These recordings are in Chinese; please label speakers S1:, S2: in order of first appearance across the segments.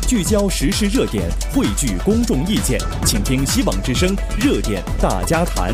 S1: 聚焦时事热点，汇聚公众意见，请听希望之声热点大家谈。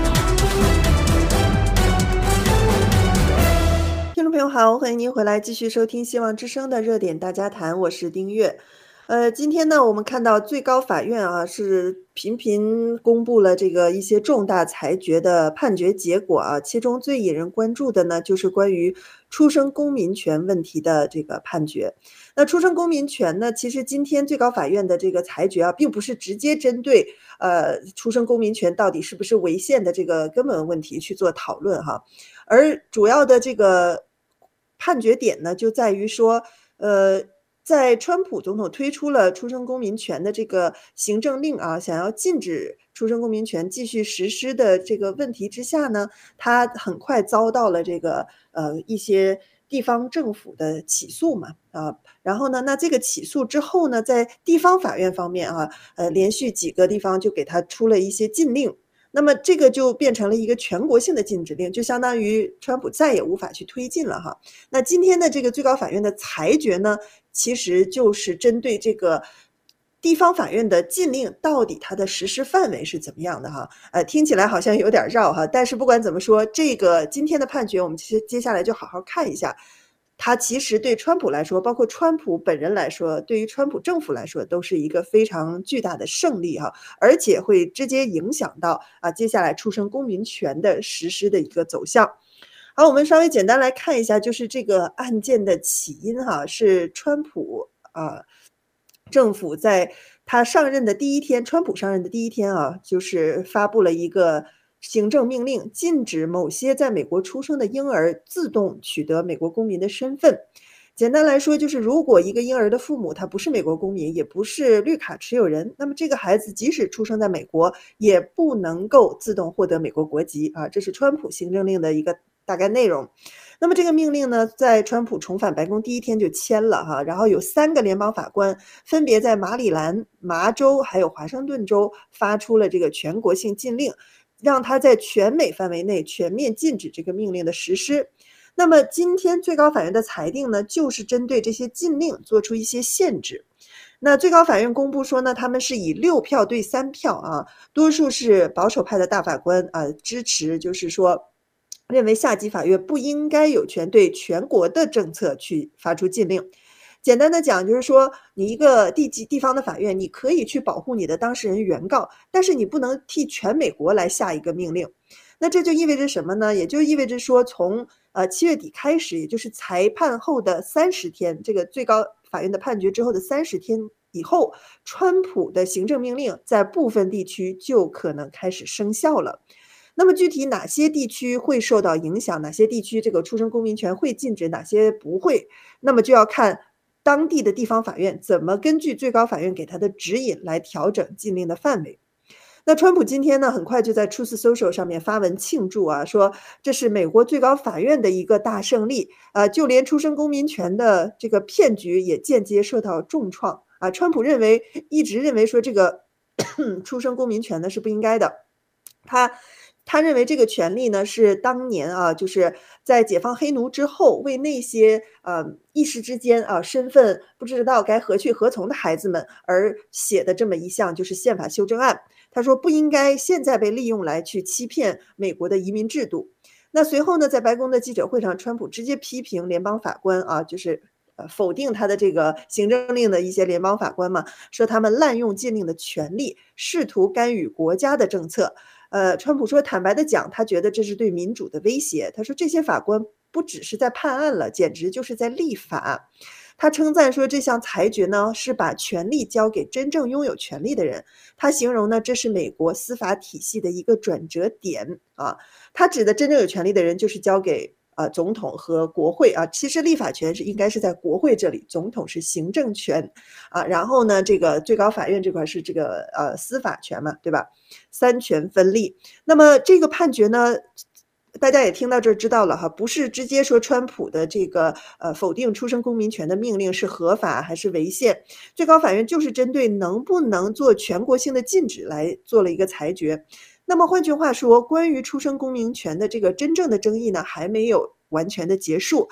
S2: 听众朋友好，欢迎您回来继续收听希望之声的热点大家谈，我是丁月。今天呢，我们看到最高法院是频频公布了这个一些重大裁决的判决结果其中最引人关注的呢，就是关于出生公民权问题的这个判决。那出生公民权呢，其实今天最高法院的这个裁决并不是直接针对出生公民权到底是不是违宪的这个根本问题去做讨论而主要的这个判决点呢，就在于说在川普总统推出了出生公民权的这个行政令想要禁止出生公民权继续实施的这个问题之下呢，他很快遭到了这个一些地方政府的起诉然后呢，那这个起诉之后呢，在地方法院方面连续几个地方就给他出了一些禁令。那么这个就变成了一个全国性的禁止令，就相当于川普再也无法去推进了那今天的这个最高法院的裁决呢，其实就是针对这个地方法院的禁令到底它的实施范围是怎么样的听起来好像有点绕但是不管怎么说，这个今天的判决我们接下来就好好看一下。它其实对川普来说，包括川普本人来说，对于川普政府来说都是一个非常巨大的胜利而且会直接影响到接下来出生公民权的实施的一个走向。好，我们稍微简单来看一下，就是这个案件的起因是川普政府在他上任的第一天，川普上任的第一天就是发布了一个行政命令，禁止某些在美国出生的婴儿自动取得美国公民的身份。简单来说，就是如果一个婴儿的父母他不是美国公民，也不是绿卡持有人，那么这个孩子即使出生在美国，也不能够自动获得美国国籍这是川普行政令的一个大概内容。那么这个命令呢，在川普重返白宫第一天就签了然后有3个联邦法官分别在马里兰、麻州还有华盛顿州发出了这个全国性禁令，让他在全美范围内全面禁止这个命令的实施。那么今天最高法院的裁定呢，就是针对这些禁令做出一些限制。那最高法院公布说呢，他们是以6票对3票多数是保守派的大法官支持，就是说认为下级法院不应该有权对全国的政策去发出禁令。简单的讲，就是说你一个地方的法院，你可以去保护你的当事人原告，但是你不能替全美国来下一个命令。那这就意味着什么呢？也就意味着说，从7月底开始，也就是裁判后的30天，这个最高法院的判决之后的30天以后，川普的行政命令在部分地区就可能开始生效了。那么具体哪些地区会受到影响，哪些地区这个出生公民权会禁止，哪些不会，那么就要看当地的地方法院怎么根据最高法院给他的指引来调整禁令的范围。那川普今天呢，很快就在 Truth Social 上面发文庆祝说这是美国最高法院的一个大胜利就连出生公民权的这个骗局也间接受到重创川普一直认为说这个出生公民权呢是不应该的，他认为这个权利呢是当年就是在解放黑奴之后，为那些一时之间身份不知道该何去何从的孩子们而写的这么一项就是宪法修正案。他说不应该现在被利用来去欺骗美国的移民制度。那随后呢，在白宫的记者会上，川普直接批评联邦法官就是否定他的这个行政令的一些联邦法官嘛，说他们滥用禁令的权利，试图干预国家的政策。川普说，坦白的讲，他觉得这是对民主的威胁。他说这些法官不只是在判案了，简直就是在立法。他称赞说这项裁决呢是把权力交给真正拥有权力的人。他形容呢这是美国司法体系的一个转折点他指的真正有权力的人就是交给总统和国会其实立法权应该是在国会这里，总统是行政权然后呢这个最高法院这块是这个司法权嘛，对吧？3权分立。那么这个判决呢，大家也听到这儿知道了不是直接说川普的这个否定出生公民权的命令是合法还是违宪，最高法院就是针对能不能做全国性的禁止来做了一个裁决。那么换句话说，关于出生公民权的这个真正的争议呢，还没有完全的结束。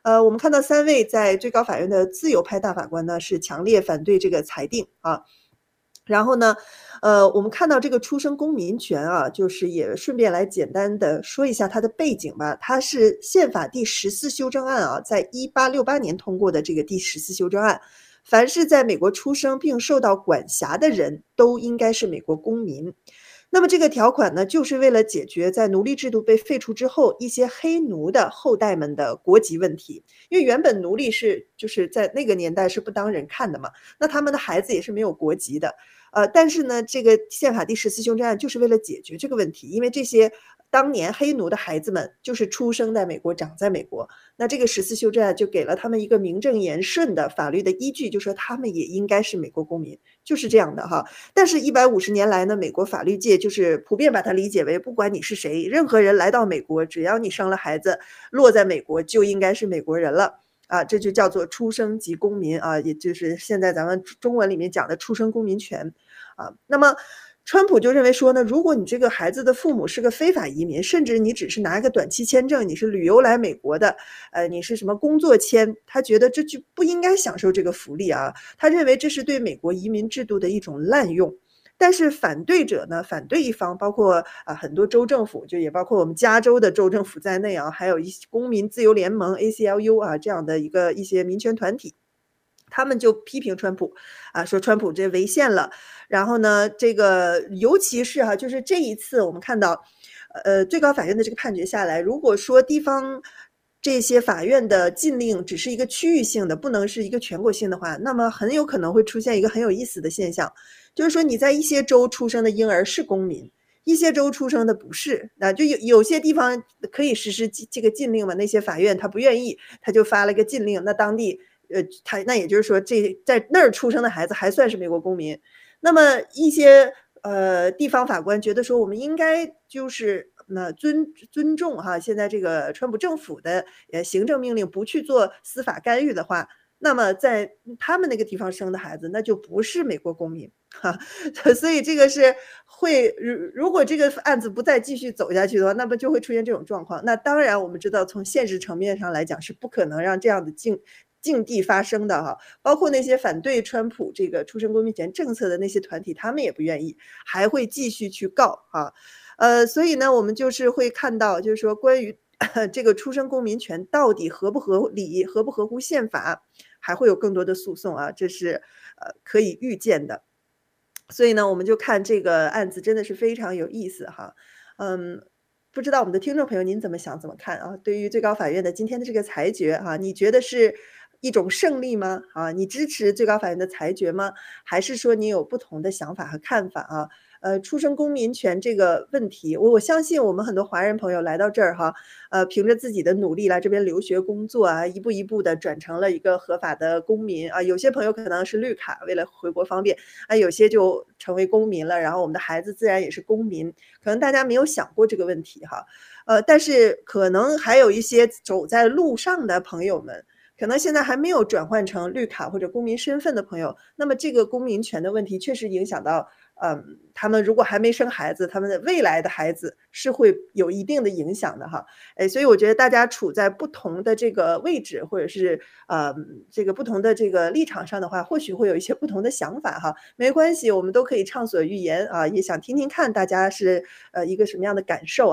S2: 我们看到3位在最高法院的自由派大法官呢是强烈反对这个裁定啊。然后呢，我们看到这个出生公民权啊，就是也顺便来简单的说一下它的背景吧。它是宪法第14修正案啊，在1868年通过的这个第14修正案，凡是在美国出生并受到管辖的人都应该是美国公民。那么这个条款呢，就是为了解决在奴隶制度被废除之后，一些黑奴的后代们的国籍问题。因为原本奴隶就是在那个年代是不当人看的嘛，那他们的孩子也是没有国籍的。但是呢，这个宪法第14修正案就是为了解决这个问题，因为这些当年黑奴的孩子们就是出生在美国，长在美国，那这个14修正案就给了他们一个名正言顺的法律的依据，就说他们也应该是美国公民，就是这样的哈。但是150年来呢，美国法律界就是普遍把它理解为，不管你是谁，任何人来到美国，只要你生了孩子，落在美国就应该是美国人了。这就叫做出生即公民啊，也就是现在咱们中文里面讲的出生公民权啊。那么川普就认为说呢，如果你这个孩子的父母是个非法移民，甚至你只是拿一个短期签证，你是旅游来美国的，你是什么工作签，他觉得这就不应该享受这个福利啊。他认为这是对美国移民制度的一种滥用。但是反对者呢，反对一方包括很多州政府，就也包括我们加州的州政府在内啊，还有一些公民自由联盟 ACLU 啊这样的一些民权团体，他们就批评川普说川普这违宪了。然后呢，这个尤其是就是这一次我们看到最高法院的这个判决下来，如果说地方这些法院的禁令只是一个区域性的，不能是一个全国性的话，那么很有可能会出现一个很有意思的现象，就是说你在一些州出生的婴儿是公民，一些州出生的不是。就有些地方可以实施这个禁令嘛，那些法院他不愿意，他就发了个禁令，那当地那也就是说在那儿出生的孩子还算是美国公民。那么一些地方法官觉得说我们应该就是尊重现在这个川普政府的行政命令，不去做司法干预的话，那么在他们那个地方生的孩子那就不是美国公民所以这个是会如果这个案子不再继续走下去的话，那么就会出现这种状况。那当然我们知道从现实层面上来讲是不可能让这样的境地发生的包括那些反对川普这个出生公民权政策的那些团体，他们也不愿意，还会继续去告所以呢，我们就是会看到，就是说关于这个出生公民权到底合不合理、合不合乎宪法，还会有更多的诉讼这是可以预见的。所以呢，我们就看这个案子真的是非常有意思不知道我们的听众朋友您怎么想、怎么看对于最高法院的今天的这个裁决你觉得是一种胜利吗？你支持最高法院的裁决吗？还是说你有不同的想法和看法出生公民权这个问题，我相信我们很多华人朋友来到这儿凭着自己的努力来这边留学工作一步一步的转成了一个合法的公民有些朋友可能是绿卡，为了回国方便有些就成为公民了，然后我们的孩子自然也是公民，可能大家没有想过这个问题但是可能还有一些走在路上的朋友们，可能现在还没有转换成绿卡或者公民身份的朋友，那么这个公民权的问题确实影响到他们如果还没生孩子，他们的未来的孩子是会有一定的影响的所以我觉得大家处在不同的这个位置，或者是这个不同的这个立场上的话，或许会有一些不同的想法没关系，我们都可以畅所欲言也想听听看大家是一个什么样的感受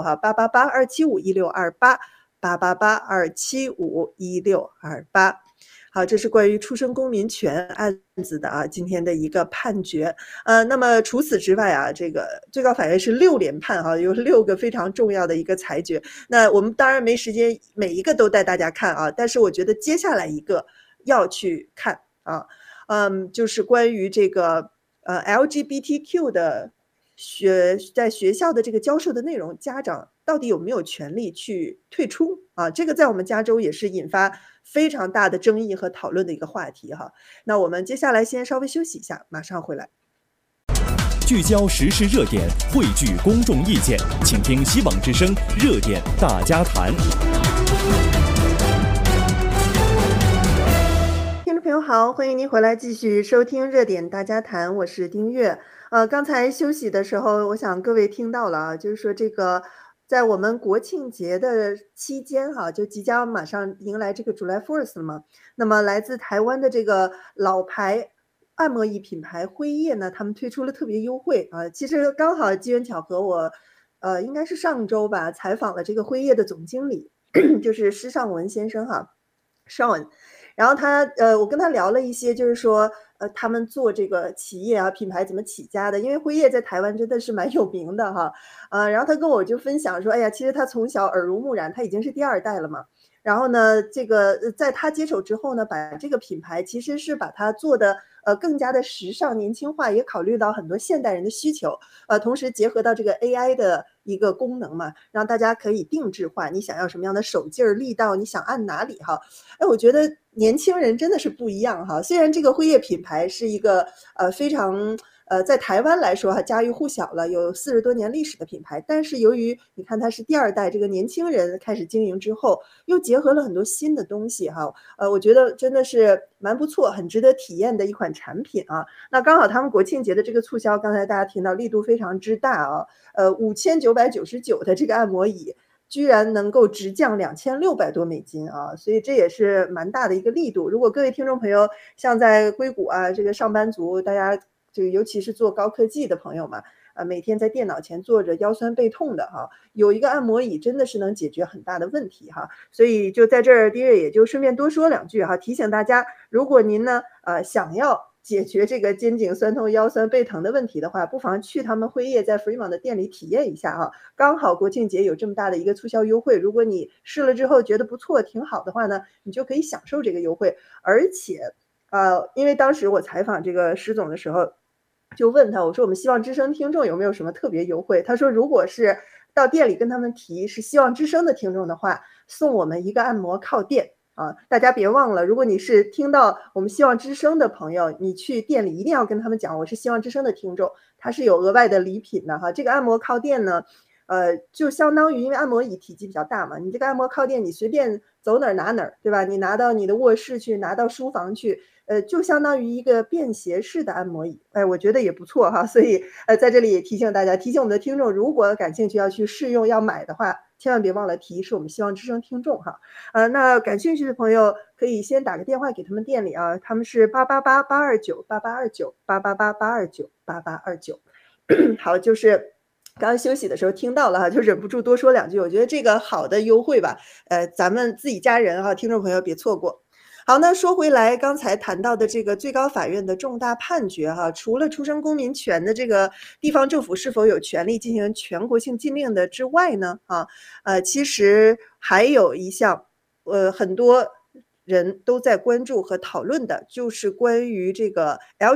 S2: 888-275-1628。888-275-1628。好，这是关于出生公民权案子的今天的一个判决。那么除此之外这个最高法院是6连判有6个非常重要的一个裁决。那我们当然没时间每一个都带大家看但是我觉得接下来一个要去看就是关于这个LGBTQ 的在学校的这个教授的内容，家长到底有没有权利去退出这个在我们加州也是引发非常大的争议和讨论的一个话题那我们接下来先稍微休息一下，马上回来。
S1: 聚焦时事热点，汇聚公众意见，请听希望之声热点大家谈。
S2: 听众朋友好，欢迎您回来继续收听热点大家谈，我是丁月。刚才休息的时候，我想各位听到了就是说这个在我们国庆节的期间哈，就即将马上迎来这个 July 4th 了嘛，那么来自台湾的这个老牌按摩椅品牌辉夜呢，他们推出了特别优惠啊。其实刚好机缘巧合，我应该是上周吧，采访了这个辉夜的总经理，就是施尚文先生哈，Sean。然后我跟他聊了一些，就是说，他们做这个企业啊、品牌怎么起家的，因为辉夜在台湾真的是蛮有名的哈。然后他跟我就分享说，哎呀，其实他从小耳濡目染，他已经是第二代了嘛。然后呢，这个在他接手之后呢，把这个品牌其实是把它做的更加的时尚年轻化，也考虑到很多现代人的需求，同时结合到这个 AI 的一个功能嘛，让大家可以定制化，你想要什么样的手劲儿、力道，你想按哪里哈。哎，我觉得年轻人真的是不一样哈。虽然这个辉夜品牌是一个非常在台湾来说哈家喻户晓了，有40多年历史的品牌，但是由于你看它是第二代这个年轻人开始经营之后，又结合了很多新的东西哈。我觉得真的是蛮不错，很值得体验的一款产品啊。那刚好他们国庆节的这个促销，刚才大家听到力度非常之大啊。5999的这个按摩椅，居然能够直降2600多美金啊，所以这也是蛮大的一个力度。如果各位听众朋友像在硅谷啊，这个上班族，大家这个尤其是做高科技的朋友嘛，每天在电脑前坐着腰酸背痛的哈，有一个按摩椅真的是能解决很大的问题哈。所以就在这儿，丁月也就顺便多说两句哈，提醒大家，如果您呢想要解决这个肩颈酸痛、腰酸背疼的问题的话，不妨去他们辉夜在 Fremont 的店里体验一下啊。刚好国庆节有这么大的一个促销优惠，如果你试了之后觉得不错、挺好的话呢，你就可以享受这个优惠。而且，因为当时我采访这个施总的时候，就问他，我说我们希望之声听众有没有什么特别优惠？他说，如果是到店里跟他们提是希望之声的听众的话，送我们一个按摩靠垫。大家别忘了，如果你是听到我们希望之声的朋友，你去店里一定要跟他们讲，我是希望之声的听众，它是有额外的礼品的哈。这个按摩靠垫呢，就相当于因为按摩椅体积比较大嘛，你这个按摩靠垫你随便走哪儿拿哪儿，对吧？你拿到你的卧室去，拿到书房去，就相当于一个便携式的按摩椅，哎，我觉得也不错哈。所以在这里也提醒大家，提醒我们的听众，如果感兴趣要去试用要买的话，千万别忘了提是我们希望之声听众哈。那感兴趣的朋友可以先打个电话给他们店里啊，他们是888-829-8829，888-829-8829。好，就是刚刚休息的时候听到了哈，就忍不住多说两句。我觉得这个好的优惠吧，咱们自己家人哈，听众朋友别错过。好，那说回来，刚才谈到的这个最高法院的重大判决哈，除了出生公民权的这个地方政府是否有权利进行全国性禁令的之外呢，其实还有一项，很多人都在关注和讨论的，就是关于这个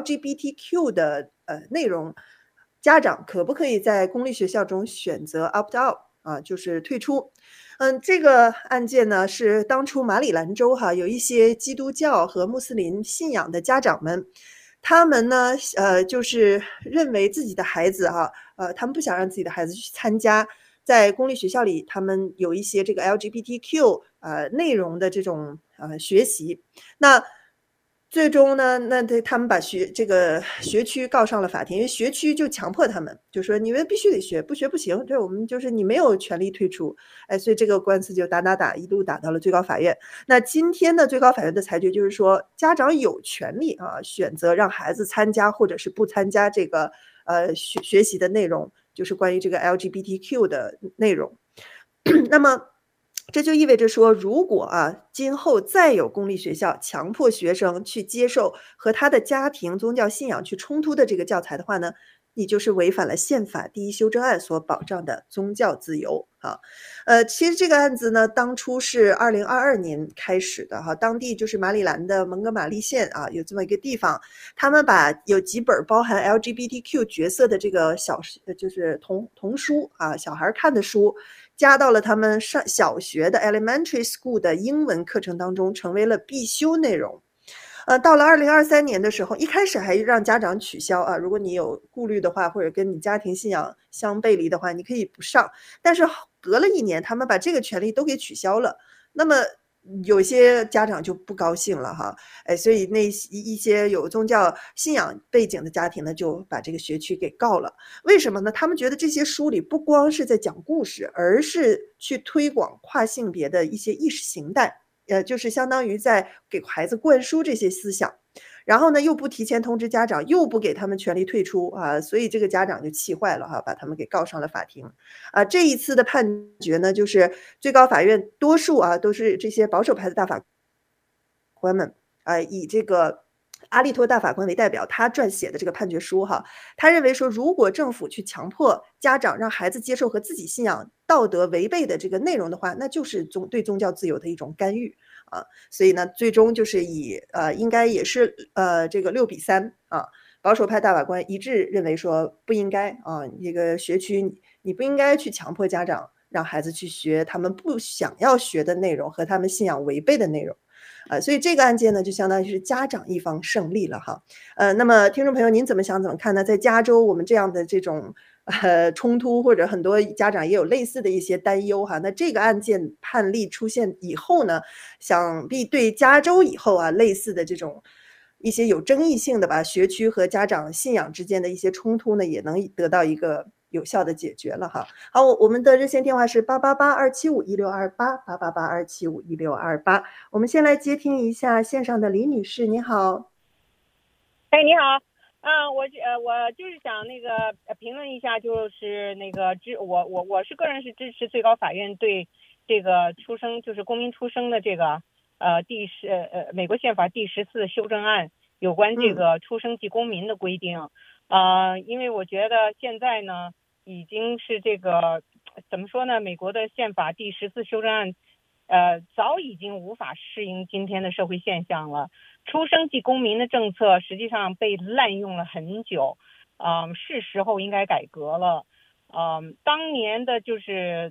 S2: LGBTQ 的内容，家长可不可以在公立学校中选择 opt out 啊，就是退出。这个案件呢，是当初马里兰州哈有一些基督教和穆斯林信仰的家长们，他们呢，就是认为自己的孩子哈，他们不想让自己的孩子去参加在公立学校里，他们有一些这个 LGBTQ 内容的这种学习。那最终呢，他们把这个学区告上了法庭，因为学区就强迫他们，就说你们必须得学，不学不行，这我们就是你没有权利退出。所以这个官司就打，一路打到了最高法院。那今天的最高法院的裁决就是说，家长有权利选择让孩子参加或者是不参加这个学习的内容，就是关于这个 LGBTQ 的内容。那么这就意味着说，如果今后再有公立学校强迫学生去接受和他的家庭宗教信仰去冲突的这个教材的话呢，你就是违反了宪法第1修正案所保障的宗教自由啊。其实这个案子呢，当初是2022年开始的哈，当地就是马里兰的蒙哥马利县有这么一个地方，他们把有几本包含 LGBTQ 角色的这个就是童书小孩看的书，加到了他们上小学的 elementary school 的英文课程当中，成为了必修内容。到了2023年的时候，一开始还让家长取消如果你有顾虑的话，或者跟你家庭信仰相背离的话，你可以不上。但是隔了1年，他们把这个权利都给取消了。那么有些家长就不高兴了哈，所以那一些有宗教信仰背景的家庭呢，就把这个学区给告了。为什么呢？他们觉得这些书里不光是在讲故事，而是去推广跨性别的一些意识形态，就是相当于在给孩子灌输这些思想。然后呢，又不提前通知家长，又不给他们权利退出啊，所以这个家长就气坏了哈，把他们给告上了法庭。啊，这一次的判决呢，就是最高法院多数啊都是这些保守派的大法官们，以这个阿利托大法官为代表，他撰写的这个判决书哈，他认为说，如果政府去强迫家长让孩子接受和自己信仰道德违背的这个内容的话，那就是对宗教自由的一种干预啊。所以呢，最终就是应该也是这个6-3啊，保守派大法官一致认为说不应该啊，这个学区你不应该去强迫家长让孩子去学他们不想要学的内容和他们信仰违背的内容。所以这个案件呢，就相当于是家长一方胜利了哈。那么听众朋友，您怎么想怎么看呢？在加州，我们这样的这种冲突，或者很多家长也有类似的一些担忧哈。那这个案件判例出现以后呢，想必对加州以后啊类似的这种一些有争议性的吧，学区和家长信仰之间的一些冲突呢，也能得到一个有效的解决了哈。好，我们的热线电话是888-275-1628，888-275-1628。我们先来接听一下线上的李女士，你好。
S3: 哎，你好，我就是想那个评论一下，就是那个我个人是支持最高法院对这个就是公民出生的这个美国宪法第14修正案有关这个出生即公民的规定，因为我觉得现在呢已经是这个怎么说呢，美国的宪法第14修正案早已经无法适应今天的社会现象了。出生即公民的政策实际上被滥用了很久，是时候应该改革了。当年的就是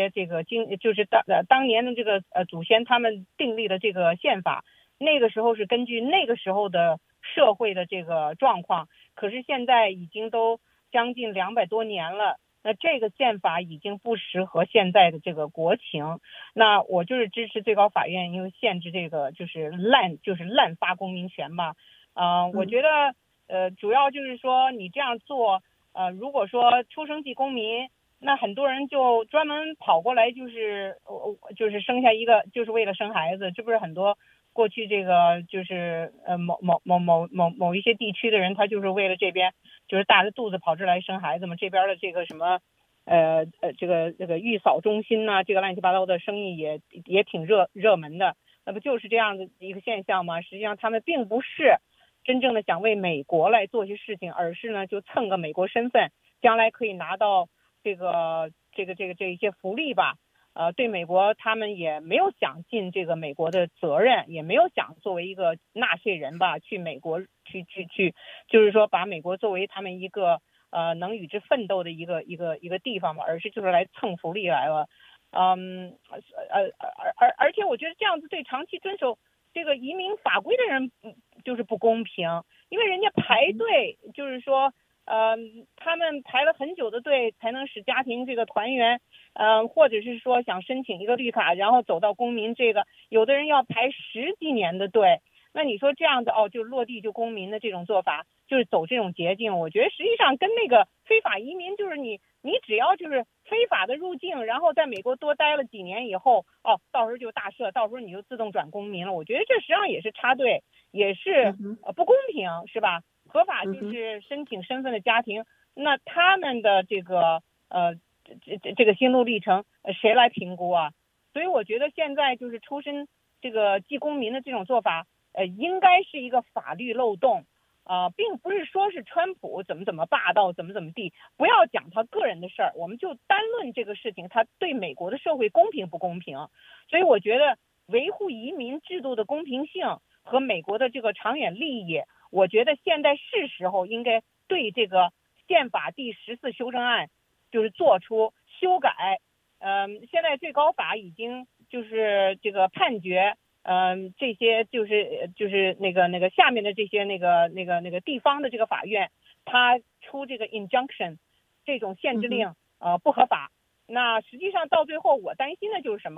S3: 当年的这个祖先他们订立的这个宪法，那个时候是根据那个时候的社会的这个状况，可是现在已经都将近200多年了。那这个宪法已经不适合现在的这个国情，那我就是支持最高法院，因为限制这个就是滥发公民权吧。我觉得主要就是说你这样做，如果说出生即公民，那很多人就专门跑过来就是生下一个就是为了生孩子，这不是很多过去这个就是某一些地区的人，他就是为了这边就是大着肚子跑这来生孩子嘛，这边的这个什么这个育嫂中心呐，这个乱七八糟的生意也挺热门的，那不就是这样的一个现象吗？实际上他们并不是真正的想为美国来做些事情，而是呢就蹭个美国身份，将来可以拿到这一些福利吧。对美国他们也没有想尽这个美国的责任，也没有想作为一个纳税人吧去美国去就是说把美国作为他们一个能与之奋斗的一个地方吧，而是就是来蹭福利来了。而且我觉得这样子对长期遵守这个移民法规的人就是不公平，因为人家排队就是说他们排了很久的队才能使家庭这个团圆，或者是说想申请一个绿卡，然后走到公民这个，有的人要排10几年的队。那你说这样的就落地就公民的这种做法，就是走这种捷径，我觉得实际上跟那个非法移民，就是你只要就是非法的入境，然后在美国多待了几年以后，到时候就大赦，到时候你就自动转公民了。我觉得这实际上也是插队，也是不公平，是吧？合法就是申请身份的家庭，那他们的这个这个心路历程谁来评估啊？所以我觉得现在就是出身这个即公民的这种做法，应该是一个法律漏洞，并不是说是川普怎么霸道怎么地，不要讲他个人的事儿，我们就单论这个事情，他对美国的社会公平不公平？所以我觉得维护移民制度的公平性和美国的这个长远利益，我觉得现在是时候应该对这个宪法第14修正案就是做出修改。现在最高法已经就是这个判决，这些就是那个下面的这些那个地方的这个法院，他出这个 injunction 这种限制令不合法。那实际上到最后我担心的就是什么？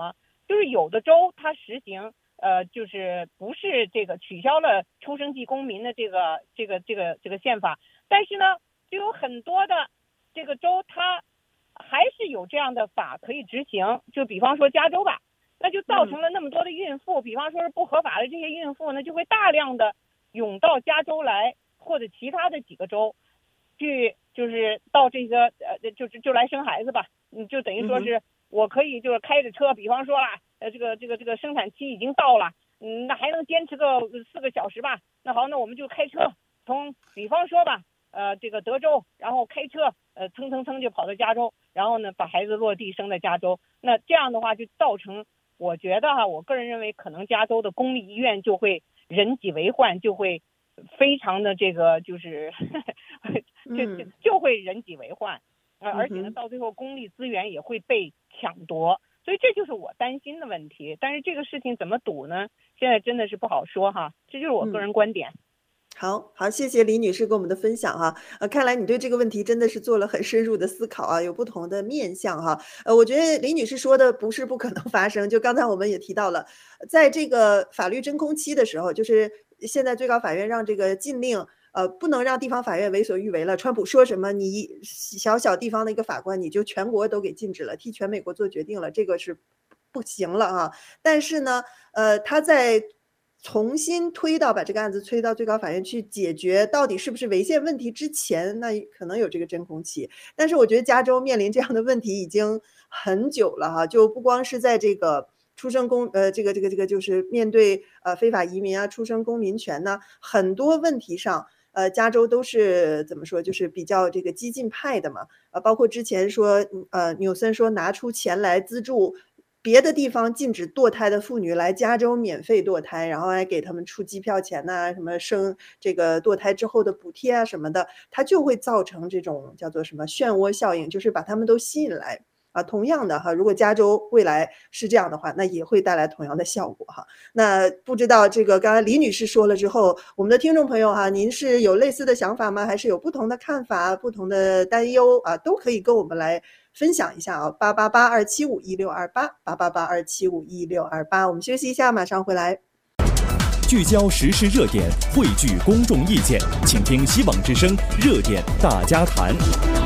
S3: 就是有的州它实行就是不是这个取消了出生即公民的这个宪法，但是呢，就有很多的这个州它还是有这样的法可以执行，就比方说加州吧，那就造成了那么多的孕妇，比方说是不合法的这些孕妇呢，就会大量的涌到加州来，或者其他的几个州去，就是到这个就来生孩子吧，就等于说是我可以就是开着车，比方说啦，这个生产期已经到了，那还能坚持个4个小时吧，那好，那我们就开车从比方说吧，这个德州，然后开车蹭就跑到加州，然后呢把孩子落地生在加州，那这样的话就造成，我觉得我个人认为可能加州的公立医院就会人挤为患，就会非常的这个就是就会人挤为患，而且呢到最后公立资源也会被抢夺，所以这就是我担心的问题。但是这个事情怎么堵呢？现在真的是不好说哈，这就是我个人观点。
S2: 好，谢谢李女士给我们的分享哈。看来你对这个问题真的是做了很深入的思考啊，有不同的面向哈。我觉得李女士说的不是不可能发生，就刚才我们也提到了，在这个法律真空期的时候，就是现在最高法院让这个禁令，不能让地方法院为所欲为了。川普说什么，你小地方的一个法官，你就全国都给禁止了，替全美国做决定了，这个是不行了啊。但是呢，他在重新把这个案子推到最高法院去解决到底是不是违宪问题之前，那可能有这个真空期。但是我觉得加州面临这样的问题已经很久了哈，就不光是在这个出生这个就是面对非法移民啊、出生公民权呢，很多问题上。加州都是怎么说，就是比较这个激进派的嘛，包括之前说，纽森说拿出钱来资助别的地方禁止堕胎的妇女来加州免费堕胎，然后还给他们出机票钱呐，什么生这个堕胎之后的补贴啊什么的，它就会造成这种叫做什么漩涡效应，就是把他们都吸引来。同样的哈，如果加州未来是这样的话，那也会带来同样的效果哈。那不知道这个刚才李女士说了之后，我们的听众朋友哈，您是有类似的想法吗？还是有不同的看法、不同的担忧啊？都可以跟我们来分享一下啊，888-275-1628，888-275-1628。我们休息一下，马上回来。
S1: 聚焦时事热点，汇聚公众意见，请听希望之声热点大家谈。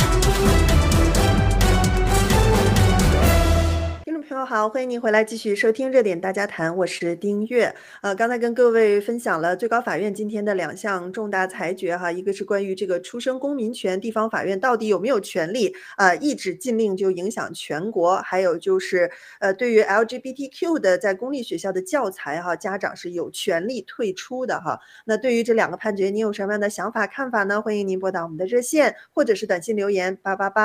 S2: 朋友好，欢迎您回来继续收听热点大家谈，我是丁月。刚才跟各位分享了最高法院今天的2项重大裁决哈，一个是关于这个出生公民权，地方法院到底有没有权利一纸禁令就影响全国，还有就是对于 LGBTQ 的在公立学校的教材哈，家长是有权利退出的哈。那对于这2个判决，您有什么样的想法看法呢？欢迎您拨打我们的热线，或者是短信留言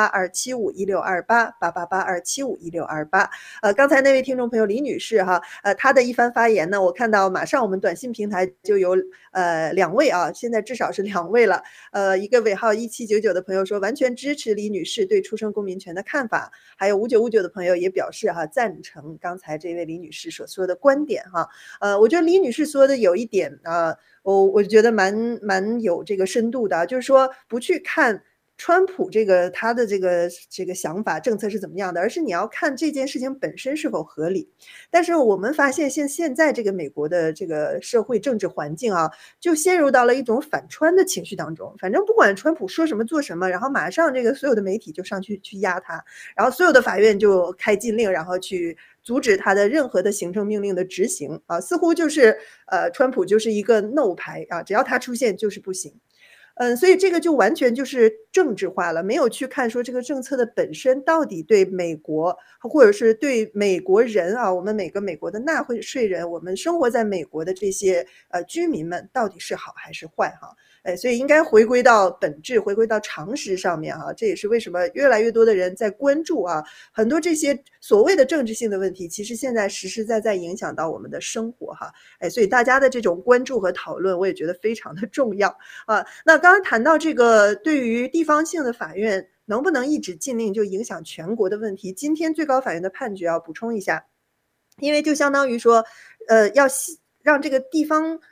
S2: 888-275-1628，888-275-1628。刚才那位听众朋友李女士哈，她的一番发言呢，我看到马上我们短信平台就有2位啊，现在至少是2位了。一个尾号1799的朋友说完全支持李女士对出生公民权的看法，还有5959的朋友也表示赞成刚才这位李女士所说的观点哈。我觉得李女士说的有一点我觉得蛮有这个深度的，就是说不去看川普他的这个想法政策是怎么样的，而是你要看这件事情本身是否合理。但是我们发现现在这个美国的这个社会政治环境就陷入到了一种反川的情绪当中，反正不管川普说什么做什么，然后马上这个所有的媒体就上去压他，然后所有的法院就开禁令，然后去阻止他的任何的行政命令的执行似乎就是川普就是一个 no 牌只要他出现就是不行。所以这个就完全就是政治化了，没有去看说这个政策的本身到底对美国或者是对美国人我们每个美国的纳税人，我们生活在美国的这些居民们到底是好还是坏所以应该回归到本质，回归到常识上面这也是为什么越来越多的人在关注很多这些所谓的政治性的问题，其实现在实实在在影响到我们的生活所以大家的这种关注和讨论，我也觉得非常的重要那刚刚谈到这个对于地方性的法院能不能一纸禁令就影响全国的问题，今天最高法院的判决要补充一下，因为就相当于说要让这个地方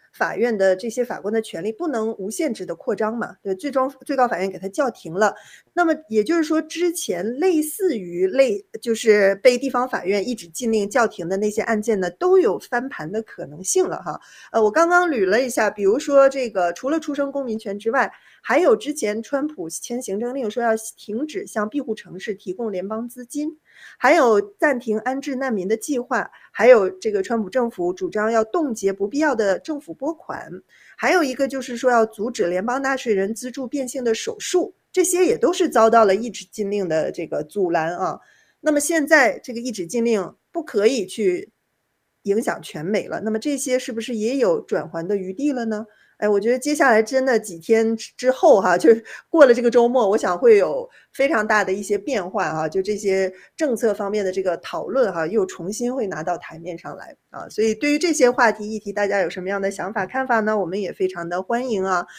S2: 法院的这些法官的权利不能无限制的扩张嘛，对，最高法院给他叫停了。那么也就是说，之前类似于就是被地方法院一纸禁令叫停的那些案件呢，都有翻盘的可能性了哈。我刚刚捋了一下，比如说这个除了出生公民权之外，还有之前川普签行政令说要停止向庇护城市提供联邦资金，还有暂停安置难民的计划，还有这个川普政府主张要冻结不必要的政府拨款，还有一个就是说要阻止联邦纳税人资助变性的手术，这些也都是遭到了一纸禁令的这个阻拦啊。那么现在这个一纸禁令不可以去影响全美了，那么这些是不是也有转圜的余地了呢？我觉得接下来真的几天之后哈，就是过了这个周末，我想会有非常大的一些变化哈，就这些政策方面的这个讨论哈，又重新会拿到台面上来啊。所以对于这些话题议题，大家有什么样的想法看法呢？我们也非常的欢迎啊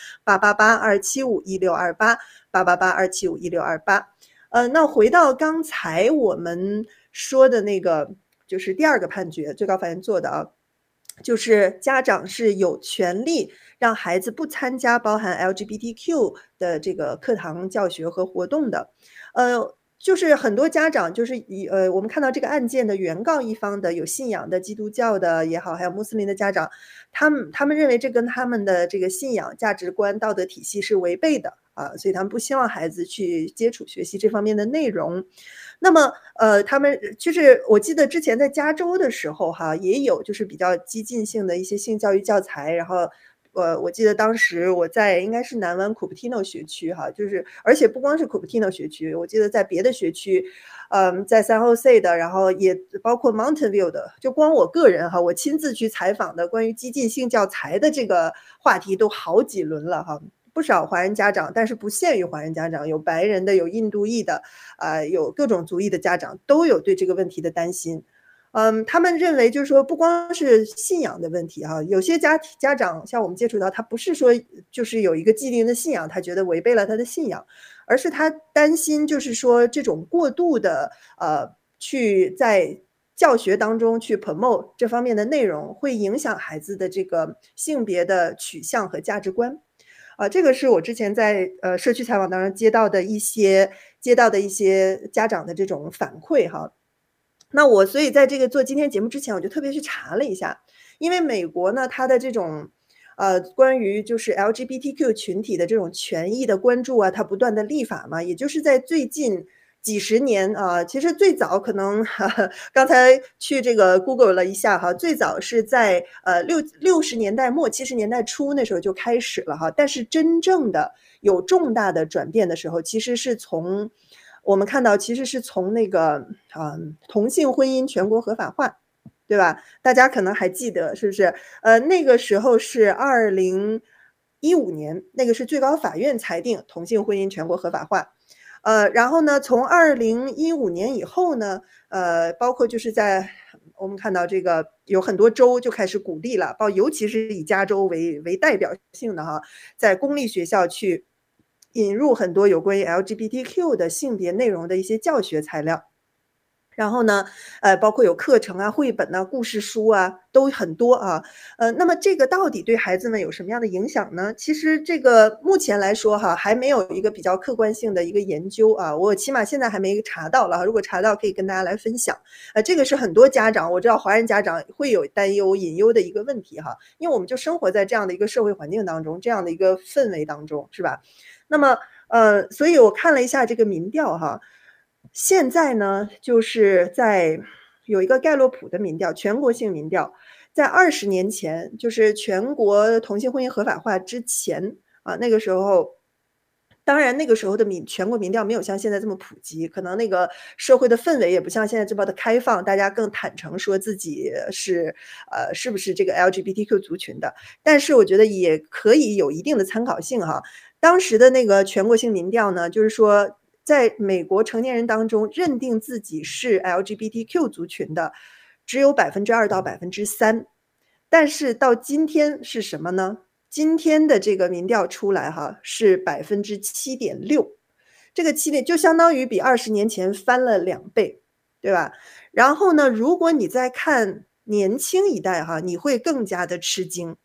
S2: ，888-275-1628，888-275-1628。那回到刚才我们说的那个，就是第二个判决，最高法院做的啊。就是家长是有权利让孩子不参加包含 LGBTQ 的这个课堂教学和活动的。就是很多家长就是我们看到这个案件的原告一方的有信仰的基督教的也好，还有穆斯林的家长，他们认为这跟他们的这个信仰价值观道德体系是违背的啊，所以他们不希望孩子去接触学习这方面的内容。那么他们就是我记得之前在加州的时候哈，也有就是比较激进性的一些性教育教材，然后我记得当时我在应该是南湾 Cupertino 学区哈，就是而且不光是 Cupertino 学区，我记得在别的学区，在 San Jose 的，然后也包括 Mountain View 的，就光我个人哈，我亲自去采访的关于激进性教材的这个话题都好几轮了哈。不少华人家长，但是不限于华人家长，有白人的，有印度裔的，有各种族裔的家长都有对这个问题的担心。他们认为就是说不光是信仰的问题哈，有些家长像我们接触到，他不是说就是有一个既定的信仰，他觉得违背了他的信仰，而是他担心就是说这种过度的去在教学当中去 promote 这方面的内容，会影响孩子的这个性别的取向和价值观。这个是我之前在社区采访当中接到的一些家长的这种反馈哈。那我所以在这个做今天节目之前，我就特别去查了一下，因为美国呢，它的这种关于就是 LGBTQ 群体的这种权益的关注啊，它不断的立法嘛，也就是在最近几十年啊，其实最早可能刚才去这个 Google 了一下哈，最早是在60年代末70年代初那时候就开始了哈，但是真正的有重大的转变的时候，其实是从我们看到其实是从那个同性婚姻全国合法化，对吧？大家可能还记得是不是？那个时候是2015年，那个是最高法院裁定同性婚姻全国合法化。然后呢，从2015年以后呢，包括就是在我们看到这个有很多州就开始鼓励了，尤其是以加州为代表性的哈，在公立学校去引入很多有关于 LGBTQ 的性别内容的一些教学材料。然后呢，包括有课程啊、绘本啊、故事书啊，都很多啊。那么这个到底对孩子们有什么样的影响呢？其实这个目前来说哈，还没有一个比较客观性的一个研究啊。我起码现在还没查到了，如果查到可以跟大家来分享。这个是很多家长，我知道华人家长会有担忧、隐忧的一个问题哈，因为我们就生活在这样的一个社会环境当中，这样的一个氛围当中，是吧？那么所以我看了一下这个民调哈。现在呢，就是在有一个盖洛普的民调，全国性民调，在20年前，就是全国同性婚姻合法化之前啊，那个时候，当然那个时候的全国民调没有像现在这么普及，可能那个社会的氛围也不像现在这么的开放，大家更坦诚说自己是不是这个 LGBTQ 族群的，但是我觉得也可以有一定的参考性哈。当时的那个全国性民调呢，就是说在美国成年人当中认定自己是 LGBTQ 族群的只有2%到3%，但是到今天是什么呢？今天的这个民调出来哈，是7.6%，这个7点就相当于比20年前翻了2倍，对吧？然后呢，如果你再看年轻一代哈，你会更加的吃惊。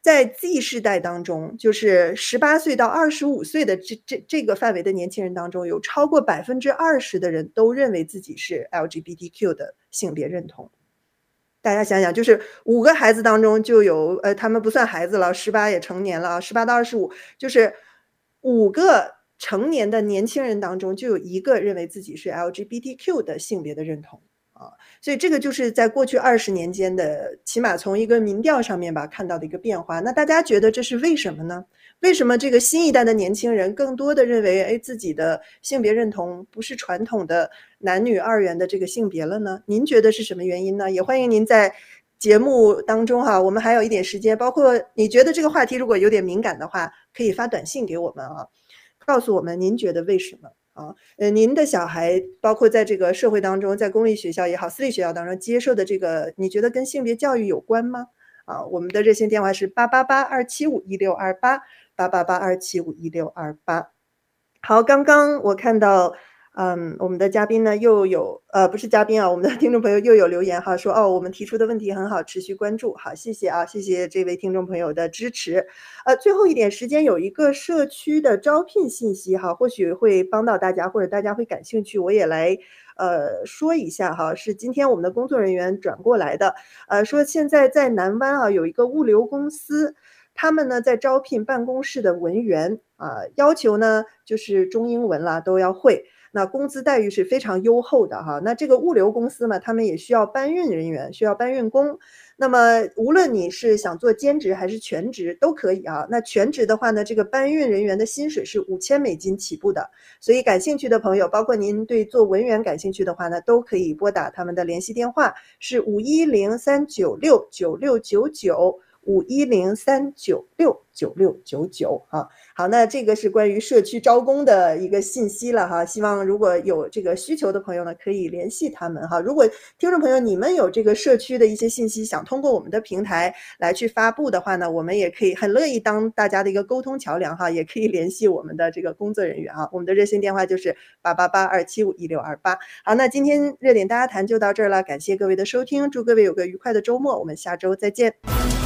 S2: 在 Z 世代当中，就是18岁到25岁的这个范围的年轻人当中，有超过20%的人都认为自己是 LGBTQ 的性别认同。大家想想，就是5个孩子当中就有他们不算孩子了，18也成年了啊，18到25，就是5个成年的年轻人当中就有1个认为自己是 LGBTQ 的性别的认同。所以这个就是在过去20年间的，起码从一个民调上面吧看到的一个变化。那大家觉得这是为什么呢？为什么这个新一代的年轻人更多的认为，自己的性别认同不是传统的男女2元的这个性别了呢？您觉得是什么原因呢？也欢迎您在节目当中我们还有一点时间，包括你觉得这个话题如果有点敏感的话，可以发短信给我们告诉我们您觉得为什么。您的小孩包括在这个社会当中，在公立学校也好，私立学校当中接受的这个，你觉得跟性别教育有关吗？我们的热线电话是888-275-1628 888-275-1628。好，刚刚我看到我们的嘉宾呢又有不是嘉宾我们的听众朋友又有留言说我们提出的问题很好，持续关注。好，谢谢谢谢这位听众朋友的支持。最后一点时间，有一个社区的招聘信息或许会帮到大家，或者大家会感兴趣，我也来说一下是今天我们的工作人员转过来的。说现在在南湾有一个物流公司，他们呢在招聘办公室的文员要求呢就是中英文都要会。那工资待遇是非常优厚的那这个物流公司嘛，他们也需要搬运人员，需要搬运工。那么无论你是想做兼职还是全职都可以那全职的话呢，这个搬运人员的薪水是$5000起步的。所以感兴趣的朋友，包括您对做文员感兴趣的话呢，都可以拨打他们的联系电话，是510-396-9699。510-396-9699好，那这个是关于社区招工的一个信息了希望如果有这个需求的朋友呢，可以联系他们如果听众朋友你们有这个社区的一些信息，想通过我们的平台来去发布的话呢，我们也可以很乐意当大家的一个沟通桥梁也可以联系我们的这个工作人员我们的热线电话就是888-275-1628。好，那今天热点大家谈就到这儿了，感谢各位的收听，祝各位有个愉快的周末，我们下周再见。